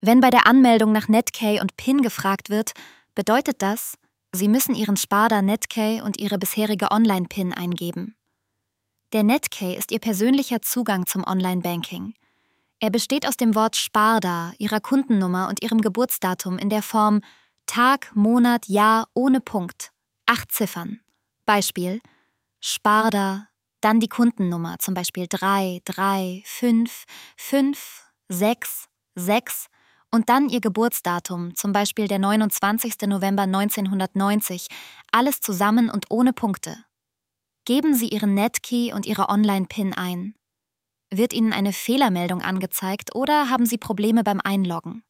Wenn bei der Anmeldung nach Netcay und PIN gefragt wird, bedeutet das, Sie müssen Ihren Sparda Netcay und Ihre bisherige Online-PIN eingeben. Der Netcay ist Ihr persönlicher Zugang zum Online-Banking. Er besteht aus dem Wort Sparda, Ihrer Kundennummer und Ihrem Geburtsdatum in der Form Tag, Monat, Jahr ohne Punkt. 8 Ziffern. Beispiel: Sparda, dann die Kundennummer, zum Beispiel 3, 3, 5, 5, 6, 6 und dann Ihr Geburtsdatum, zum Beispiel der 29. November 1990, alles zusammen und ohne Punkte. Geben Sie Ihren Netkey und Ihre Online-PIN ein. Wird Ihnen eine Fehlermeldung angezeigt oder haben Sie Probleme beim Einloggen?